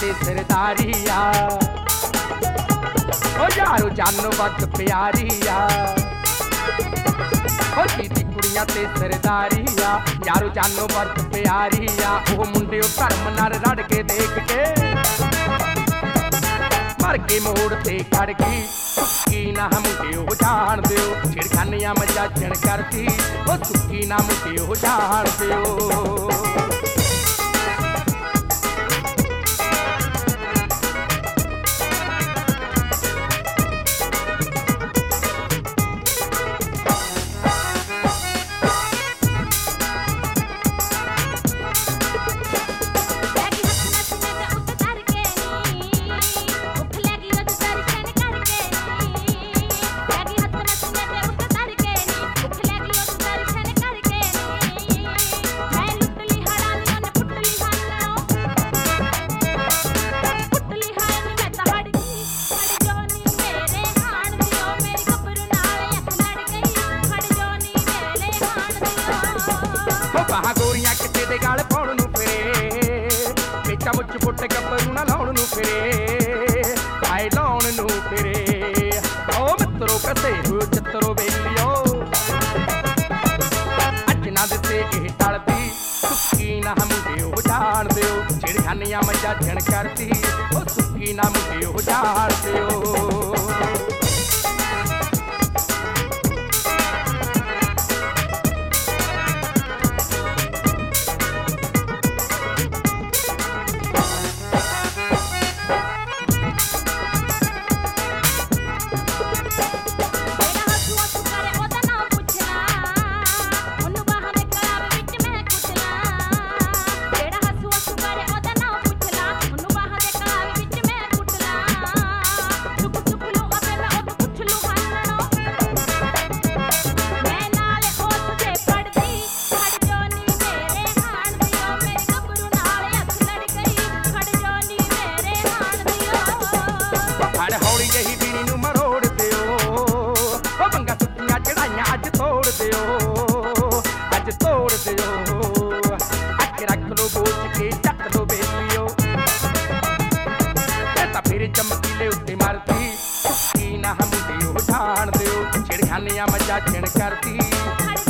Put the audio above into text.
ते सरदारी आ ओ यारो जानो वध प्यारी आ ओ जीती कुड़ियां ते सरदारी आ यारो जानो वध प्यारी आ ओ मुंडे धर्म नाल रड़ के देख के मर के मोड़ ते खड़ गई सुक्की ना मुंडे जान दिओ छिड़खानियां मजा जन करती ओ सुक्की ना मुंडे जान दिओ गोरियां किते दे गाल पाउण नूं फिरे बेचा मुच पुट गब्बरू ना लाउण नूं फिरे आए लाउण नूं फिरे ओ मित्रो कसे हो चित्रो बेलियो अज ना दिते इह टलदी सुक्की ना मुंडे जान दिओ छिड़खानियां मजा जन करदी ओ सुक्की ना मुंडे जान दिओ हौली जही बीनी नूं मरोड़ दिओ ओ बंगा सुट्टियां चढ़ाइयां अज तोड़ दिओ अज तोड़ दिओ अख रख लो बोच के चक लो बेलियो तां फिर चमकीले उत्ते मरदी सुक्की ना मुंडे जान दिओ छिड़खानियां मजा जन करदी